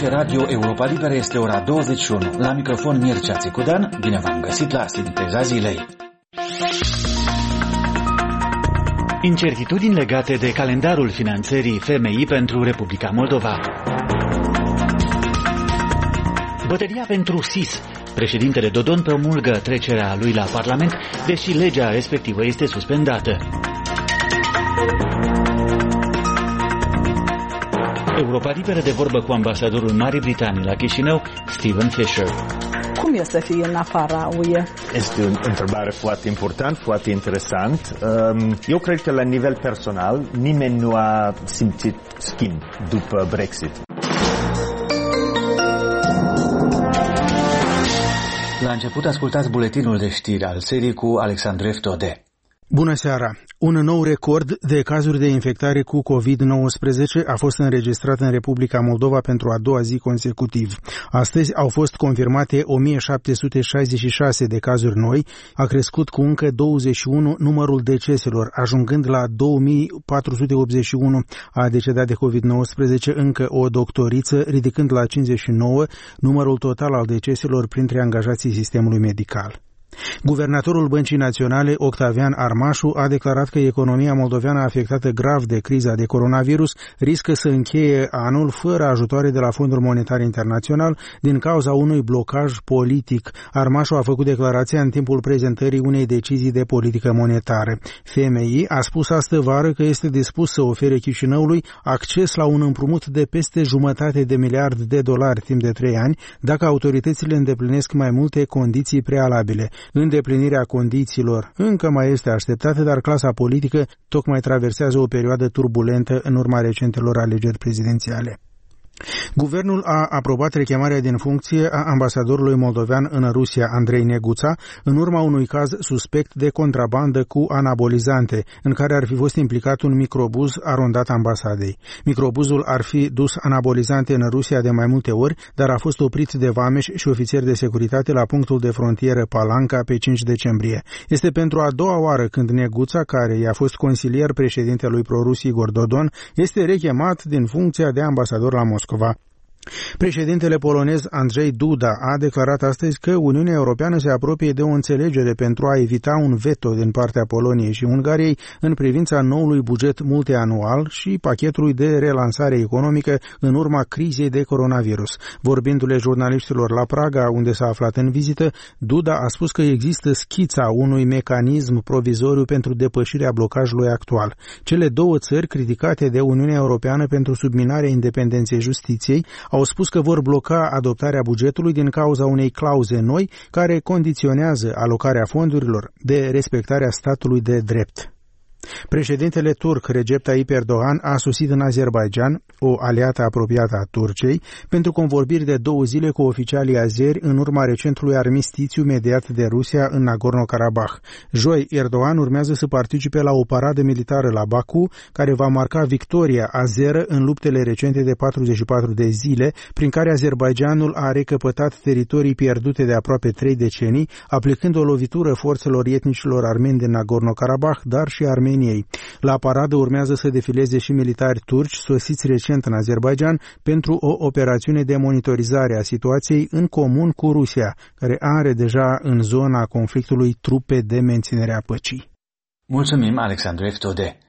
face Radio Europa Liberă, este ora 21. La microfon Mircea Țicudan, bine v-am găsit la Sinteza Zilei. Incertitudini legate de calendarul finanțării FMI pentru Republica Moldova. Bătălia pentru SIS. Președintele Dodon promulgă trecerea lui la Parlament, deși legea respectivă este suspendată. Europa Liberă de vorbă cu ambasadorul Marii Britanii la Chișinău, Stephen Fisher. Cum e să fie în afara UE? Este o întrebare foarte importantă, foarte interesant. Eu cred că la nivel personal nimeni nu a simțit schimb după Brexit. La început ascultați buletinul de știri al serii cu Alexandru Eftode. Bună seara! Un nou record de cazuri de infectare cu COVID-19 a fost înregistrat în Republica Moldova pentru a doua zi consecutiv. Astăzi au fost confirmate 1766 de cazuri noi, a crescut cu încă 21 numărul deceselor, ajungând la 2481. A decedat de COVID-19 încă o doctoriță, ridicând la 59 numărul total al deceselor printre angajații sistemului medical. Guvernatorul Băncii Naționale, Octavian Armașu, a declarat că economia moldoveană afectată grav de criza de coronavirus riscă să încheie anul fără ajutoare de la Fondul Monetar Internațional din cauza unui blocaj politic. Armașu a făcut declarația în timpul prezentării unei decizii de politică monetară. FMI a spus astăvară că este dispus să ofere Chișinăului acces la un împrumut de peste $1,5 miliard timp de 3 ani, dacă autoritățile îndeplinesc mai multe condiții prealabile. Îndeplinirea condițiilor încă mai este așteptată, dar clasa politică tocmai traversează o perioadă turbulentă în urma recentelor alegeri prezidențiale. Guvernul a aprobat rechemarea din funcție a ambasadorului moldovean în Rusia, Andrei Neguța, în urma unui caz suspect de contrabandă cu anabolizante, în care ar fi fost implicat un microbuz arondat ambasadei. Microbuzul ar fi dus anabolizante în Rusia de mai multe ori, dar a fost oprit de vameși și ofițeri de securitate la punctul de frontieră Palanca pe 5 decembrie. Este pentru a doua oară când Neguța, care i-a fost consilier președintelui pro-rus Igor Dodon, este rechemat din funcția de ambasador la Moscova. Președintele polonez Andrzej Duda a declarat astăzi că Uniunea Europeană se apropie de o înțelegere pentru a evita un veto din partea Poloniei și Ungariei în privința noului buget multianual și pachetului de relansare economică în urma crizei de coronavirus. Vorbindu-le jurnaliștilor la Praga, unde s-a aflat în vizită, Duda a spus că există schița unui mecanism provizoriu pentru depășirea blocajului actual. Cele două țări criticate de Uniunea Europeană pentru subminarea independenței justiției au spus că vor bloca adoptarea bugetului din cauza unei clauze noi care condiționează alocarea fondurilor de respectarea statului de drept. Președintele turc Recep Tayyip Erdogan a sosit în Azerbaidjan, o aliată apropiată a Turciei, pentru convorbiri de 2 zile cu oficialii azeri în urma recentului armistițiu mediat de Rusia în Nagorno-Karabakh. Joi, Erdogan urmează să participe la o paradă militară la Baku, care va marca victoria azeră în luptele recente de 44 de zile, prin care Azerbaidjanul a recăpătat teritorii pierdute de aproape 3 decenii, aplicând o lovitură forțelor etnicilor armeni din Nagorno-Karabakh, dar și Armeniei. La paradă urmează să defileze și militari turci sosiți recent în Azerbaidjan pentru o operațiune de monitorizare a situației în comun cu Rusia, care are deja în zona conflictului trupe de menținere a păcii. Mulțumim, Alexandru Eftode.